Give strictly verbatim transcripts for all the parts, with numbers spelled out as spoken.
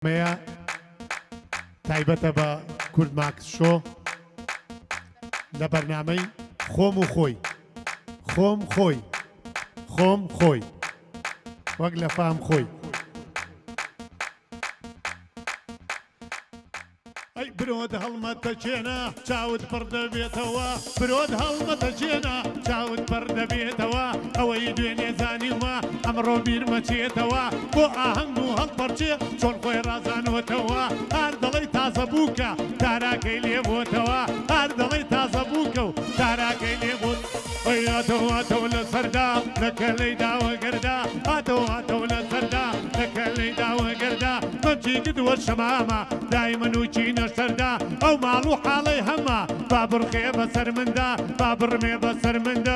مەیە تایبەتە بە کورد ماکس شۆ لە بەرنامەی خۆم و خۆی خۆم خۆی خۆم خۆی وەک لە فام خۆی ئەی برۆد هەڵمەتە چێنە چاوت پڕ دەبێتەوە برۆد هەڵمەتە چێنە چاوت پڕ دەبێتەوە ئەوەی دوێنێ زانیومە ئەمڕۆ بیرمەچێتەوە بۆ ئاهەنگ و هەڵپەرچێ چۆن خۆی ڕازانوتەوە هەر دەڵی تازە بووکە تاراکەی لێبۆتەوە هەر دەڵی تازە بووکە و تاراکەی لێبوت ئەیاتەوە تەو لە سەردا لەکەلەی داوەگەردا هاتەوە هاتەو لە سەردا لەکەلەی داوەگەردا مەمچی کردووە شەمامە دای من و چینە سەردا ئەو ماڵ و حاڵەی هەمە با بڕخێ بەسەر مندا با بڕمێ بەسەر مندا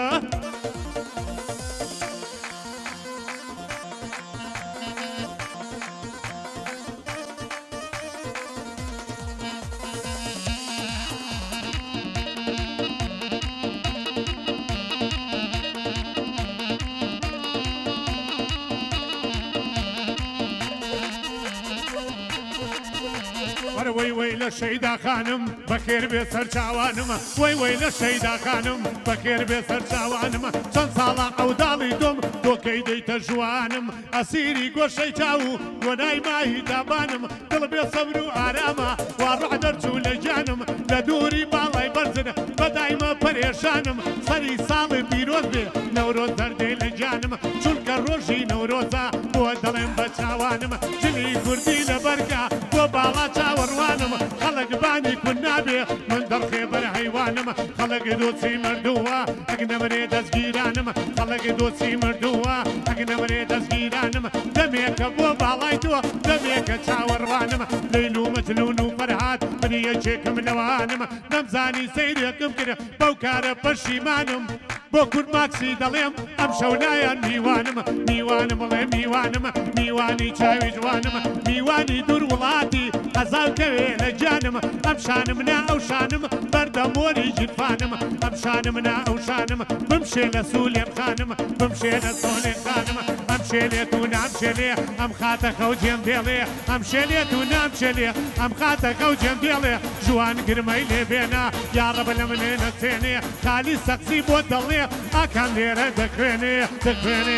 وەی وەی لە شەیدا خانم بەخێر بێ سەرچاوانمە وەی وەی لە شەیدا خانم بەخێر بێ سەرچاوانمە چەند ساڵە ئەوداڵی دۆم تۆکەی دەیتە ژوانم ئەسیری گۆشەی چاو و گۆنای ماهی دابانم دڵ بێ سەبر و ئارامە وا ڕوح دەرچوو لە گیانم لە دووری باڵای بەرزن بەدایمە پەرێشانم سەری ساڵی پیرۆز بێ نەورۆز دەردەی لە گیانم چونکە ڕۆژی نەورۆزە بۆ دەڵێم بە چاوانم جلی کوردی لە بەرگا بۆ باڵا چاوەڕوانم خەڵک بانی کون نابێ من دەڕخێ بەر حەیوانم خەڵک دۆچی مردووە ئەگ نەمرێ دەستگیرانم خەڵک دۆچی مردووە ئەگ نەمرێ دەستگیرانم دەمێکە بۆ باڵای تۆ دەمێکە چاوەڕوانم لەیل و مەجنون و فەرهاد من یەکێکم لەوانم نەمزانی سەیرێکم کرد بەو کارە پەشیمانم بۆ کورد ماکسی دەڵێم ئەم شەونایان میوانم میوانم بڵێ میوانم میوانی چاوی جوانم میوانی دوور وڵاتی هەزاوکەوێ لە گیانم ئەم شانم نا ئەو شانم بەردەمۆری جیرفانم ئەم شانم نا ئەو شانم بمشێ لە سوولێم خانم بمشێ لە سۆلێم خانم ئەم شێلێت و نامشێلێ ئەم خاتە خەوجێم دێڵێ ئەم شێلێت و نامشێلێ ئەم خاتە خەوجێم دێڵێ جوان گرمەی لێبێنە یاڕەبە لە منێ نەچێنێ خالی سەقسی بۆ دەڵێ ئاکان لێرە دەکوێنێ دەکوێنێ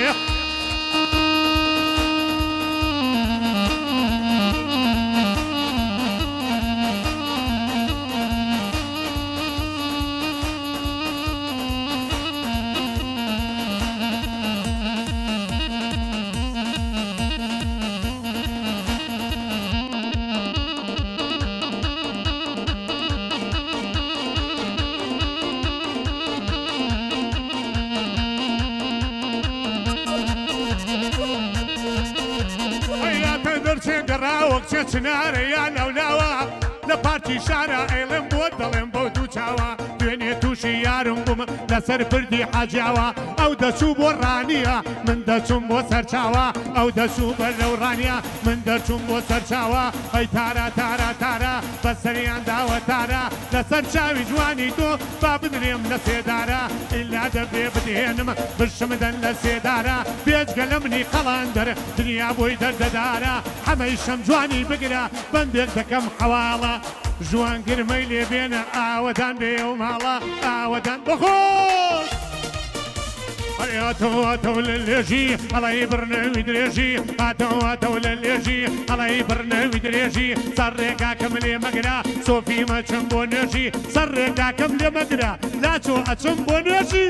وەک چێ چنارە یان ئەولاوە لە پارتی شارە ئەیڵێم بۆ دەڵێم بەو دوو چاوە دوێنێ تووشی یارم بووم لەسەر پردی حاجاوە ئەو دەچوو بۆ ڕانیە من دەچوم بۆ سەرچاوە ئەو دەچوو بەر لەو ڕانیە من دەچوم بۆ سەرچاوە ئەی تارە تارە تارە بەسەریان داوە تارە لەسەر چاوی جوانی تۆ با بدرێم لە سێدارە ئیلا دەبێ بدێنم برشمدەن لە سێدارە بێجگە لە منی قەڵەندەر دنیا بۆی دەردەدارە هەمەی شەم جوانی بگرە بەندێک دەکەم حەواڵە جوان گرمەی لێبێنە ئاوەدان بێ و ماڵە ئاوەدان بخۆش هاتەوە هاتەوە لە لێژی هەڵی بڕنەوی درێژی هاتەوە هاتەوە لە لێژی هەڵی بڕنەوی درێژی سەر ڕێگاکەم لێ مەگرا سۆفی مەچم بۆ نوێژی سەر ڕێگاکەم لێ مەگرا لاچۆ ئەچم بۆ نوێژی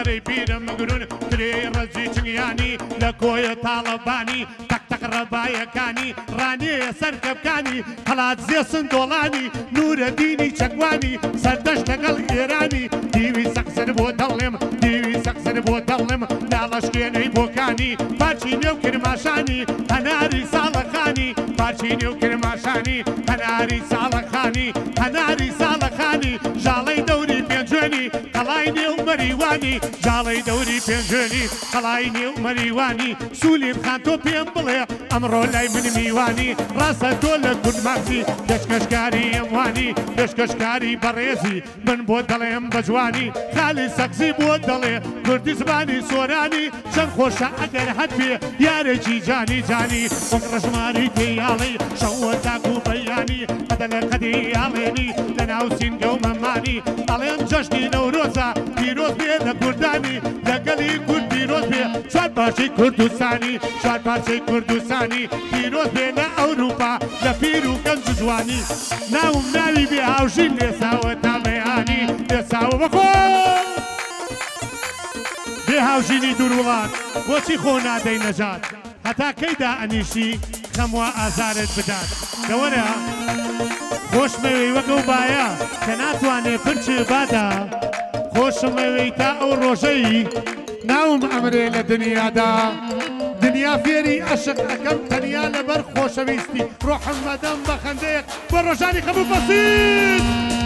سەرەی پیرە مگرون درێ ڕەجی چنگیانی لە کۆیە تاڵەبانی تەک ڕەبایەکانی ڕانێە سەرکەبکانی هەڵات زێ سندۆڵانی نورە دینی چەکوانی سەردەشت لەگەڵ ئێرانی دیوی سەقسەر بۆ دەڵێم دیوی سەقسەر بۆ دەڵێم ناڵەشکێنەی بۆکانی پارچی نێو کرماشانی هەناری ساڵەخانی پارچی نێو کرماشانی هەناری ساڵەخانی هەناری ساڵەخانی ژاڵەی دەوری پێنجێنی قەڵای نێو مەریوانی ژاڵەی دەوری پێنجێنی قەڵای نێو مەریوانی سوولیم خان تۆ پێم بڵێ ئەمڕۆ لای من میوانی ڕاستە تۆ لە گونماکسی پێشکەشکاری ئەموانی پێشکەشکاری بەڕێزی من بۆ دەڵێم بە جوانی خالی سەقسی بۆ دەڵێ کوردی زبانی سۆرانی چەند خۆشە ئەگەر هەت بێ یارێکی جانی جانی وەک ڕژماری تێیاڵی شەوە تاک و بەیانی قەدە لە قەدی یاڵێنی لە ناو سینگە و مەمانی ئەڵێن جەژنی نەورۆزە پیرۆز بێ لە کوردانی لەگەڵی کورد پیرۆز بێ چوار پارچەی کوردستانی چوار پارچەی کوردستانی پیرۆز بێ لە ئەوروپا لە پیر و گەنج و جوانی ناوم ناوی بێ هاوژین لێساوە تا بەیانی لێساوە بەخۆم بێ هاوژینی دوور وڵات بۆچی خۆ نادەی نەجات هەتا کەیدا ئەنیشی خەموە ئازارت بدات لەوەرە خۆشمەوەی وەکەو باە کە ناتوانێ پرچ بادا خۆشمەوەی تا ئەو ڕۆژەی ناوم ئەمرێ لە دنیادا دنیا فێری عەشق ئەەکەم تەنیا لەبەر خۆشەویستی ڕۆحم مەدەم بە خەندەیەک بۆ ڕۆژانی خەبوو بەسیت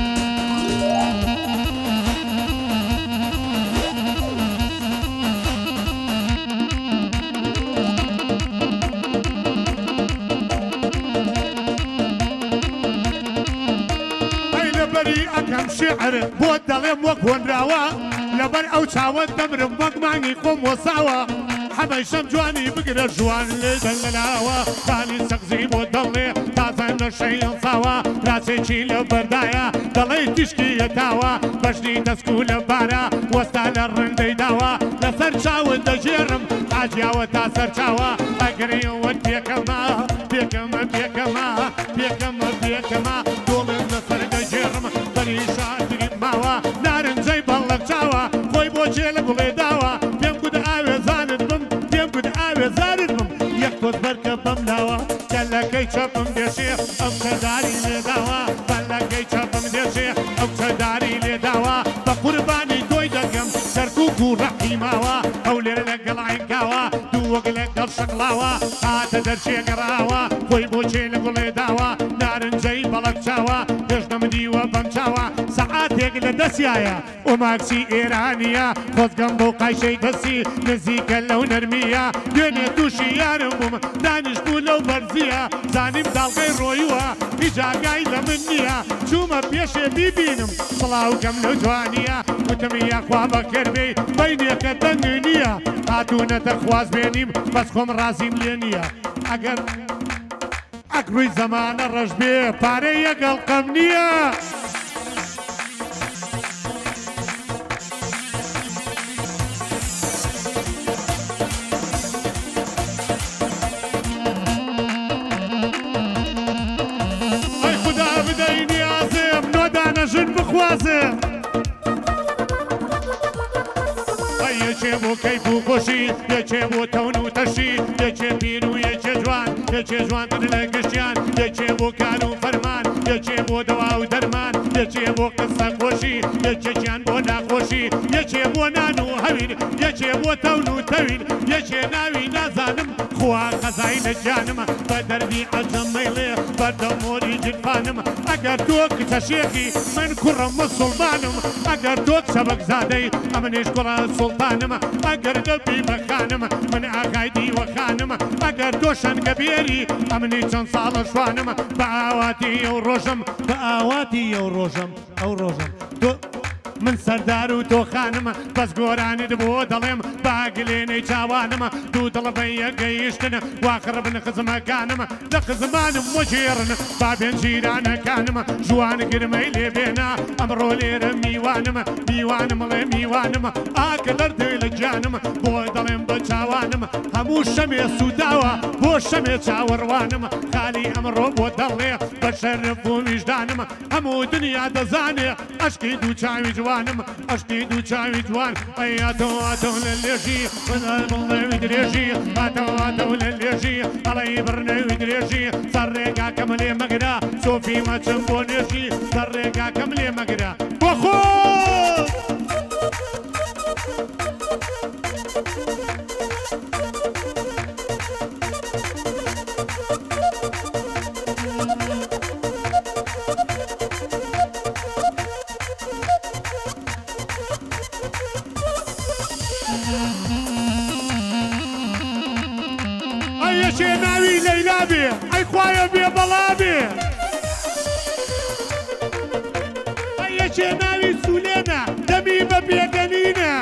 ئەکەم شێعر بۆ دەڵێم وەک هۆنراوە لەبەر ئەو چاوە دەمرم وەک مانگی خۆم وەساوە هەمەیشەم جوانی بگرە جوان لێ دەنگەلاوە خالی سەقزی بۆ دەڵێ تازە نەشەی ئەڵساوە راسێکی لە بەردایە دەڵێ تیشکی یەتاوە بەشنی دەسکو لە بارە وەستا لە ڕندەی داوە لەسەر چاوت دەژێرم ئاجیاوە تا سەر چاوە ئەگەڕێەوە پێکەمە پێکەمە پێکەمە پێکەمە پێکەمە دۆڵم لەسەر دەژێرم بەریشاتری ماوە نارنجەی بەڵک چاوە خۆی بۆ جێ لە گوڵێ داوە پێم گوت ئاوێزانت بم پێم گوت ئاوێزانت بم یەک تۆت بەرکە بەم ناوە کەلەکەی چەپم دێشێ ئەم کەداری لێداوە بەلەکەی چەپم دێشێ ئەم کەداری لێداوە بە قوربانی تۆی دەکەم سەرکوک و ڕەقی ماوە ئەو لێرە لەگەڵ عینکاوە دوو وەک لەگەڵ شەقڵاوە هاتە دەرچێگەڕاوە خۆی بۆ چێ لە گوڵێ داوە نارنجەی بەڵک چاوە پێشنەم دیوە بەم چاوە سەعاتێک لە دەستیایە ئۆماکسی ئێرانیە خۆزگەم بۆ قایشەی دەستی نزیکە لەو نەرمیە دوێنێ تووشی یارم بووم دانیشتبوو لەو بەرزیە زانیم داڵگەی ڕۆیوە هیچ ئاگای لە من نییە چوومە پێشێ بیبینم سڵاوکەم لەو جوانیە وتم یاخوا بەکەربێ بەینێکە دەنگ نییە هاتوونەتە خواز بێنیم بەس خۆم ڕازیم لێ نییە ئەگەر ئەگروی زەمانە ڕەش بێ پارەی یەگەڵ قەم نییە ئەی خودا بدەی نیازم نۆدانە ژن بخوازم یەکێ بۆ کەیف و خۆشی یەکێ بۆ تەون و تەشی یەکێ پیر و یەکێ جوان یەکێ جوانتر لە گەشتیان یەکێ بۆ کار و فەرمان یەکێ بۆ دەوا و دەرمان یەکێ بۆ قسە خۆشی یەکێکیان بۆ ناخۆشی یەکێ بۆ نان و هەویر یەکێ بۆ تەون و تەویر یەکێ ناوی نازانم خوا خەزای لە گیانم بە دەربی عەجەم مەیڵێ بەردەمۆری جلفانم ئەگەر تۆ کچە شێخی من کوڕم موسڵمانم ئەگەر تۆ چەبەکزادەی ئەمنیش کوڕە سوڵتانم ئەگەر دەبی بەخانم من ئاغای دیوەخانم ئەگەر تۆ شەنگە بێری ئەمنی چەند ساڵە شوانم بە ئاواتی ئەو ڕۆژم بە ئاواتی ئەو ڕۆژم ئەو ڕۆژم من سەردار و تۆ خانم بەس گۆرانت بۆ دەڵێم باگلێنەی چاوانم دوو دڵبەیە گەیشتن واقڕبن خزمەکانم لە خزمانم وەجێڕن بابێن جیرانەکانم جوان گرمەی لێبێنە ئەمڕۆ لێرە میوانم میوانمڵێ میوانم ئاکە لەردەی لە گیانم بۆ دەڵێم بە چاوانم هەموو شەمێ سووداوە بۆ شەمێ چاوەڕوانم خالی ئەمڕۆ بۆ دەڵێ بە شەرف و ویژدانم هەموو دنیا دەزانێ ئەشکی دوو چاوی جوان جوانم عشقی دوو چاوی جوان ئەیاتەوە ئاتەوە لە لێژی بڵێوی درێژی ئاتەوە ئاتەوە لە لێژی ئەڵەی بڕنەوی درێژی سەر ڕێگاکەم لێ مەگرە سۆفی مەچم بۆ نێژی سەر ڕێگاکەم لێ مەگرە بۆ خۆ ئەیەکێ ناوی لەیلا بێ ئەی خوایە بێ بەڵا بێ ئەیەکێ ناوی سولێنە دەمی بە بێگەنینە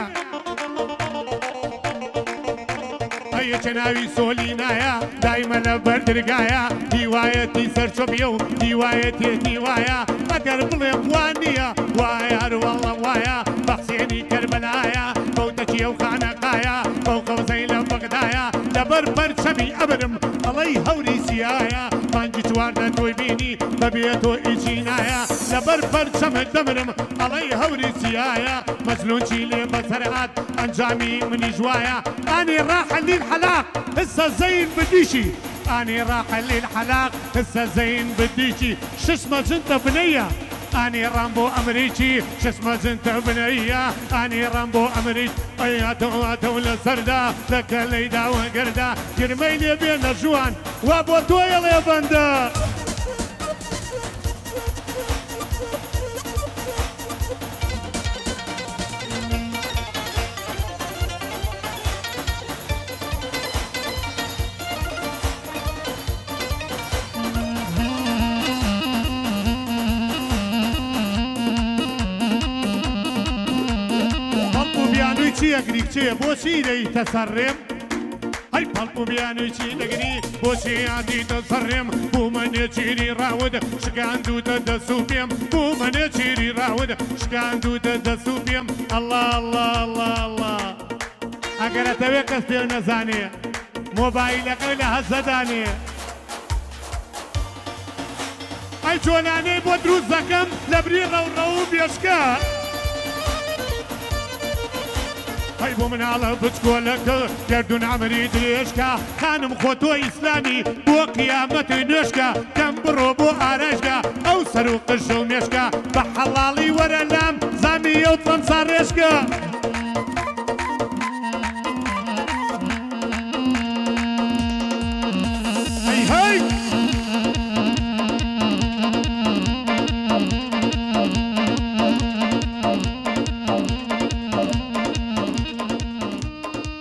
ئەیەکێ ناوی سۆلینایە دایمە لە بەردرگایە هیوایەتی سەرچۆبیە و هیوایەتێتی وایە ئەگەر بڵێ وان نییە وایە هەروەڵە وایە بەخسێنی کەربەلایە بەوتەچیە و خانەقایە بەو قەوزەی لە بەغدایە لەبەر پەرچەمی ئەبرم ئەڵەی هەوری سیایە مانگی چواردە تۆی بینی بەبێ تۆ ئیچی نایە لەبەر پەرچەمت دەمرم ئەڵەی هەوری سیایە مەجنونچی لێ بەسەرعات ئەنجامی منی جوایە ئانی ڕاحەلی الحەلاق هسه زين بديشي أني راح للحلاق هسه زين بديشي شو اسمه زنت بنية أني رامبو أمريكي شو اسمه زنت بنية أني رامبو أمريكي أياتو أتو لسردا لك ليدا وقردا جرميلي بين الجوان وابو تويل يا بندا چیەگری کچێ بۆچی دەیتە سەرڕێم ئەی پەڵق و بیانووی چی دەگری بۆچی یادیتە سەرڕێم بوو منێ چیری ڕاود شکاندوتە دەسو پێم بوو منێ چیری ڕاود شکاندوتە دەسو پێم ئەڵڵا ئەڵڵا ئەڵڵا ئەڵڵا ئەگەرەتەوێ کەس پێ نەزانێ مۆبایلەکەی لە هەزەدانێ ئەی چۆنانەی بۆ دروست دەکەم لە بری ڕەوڕەو و بێشکە هاي بو من على بتقولك جردون عمري دريشكا خانم خوتو إسلامي بو قيامة نشكا كم برو بو عرشكا أو سروق الجو مشكا بحلالي ورا لام زامي يوطن صارشكا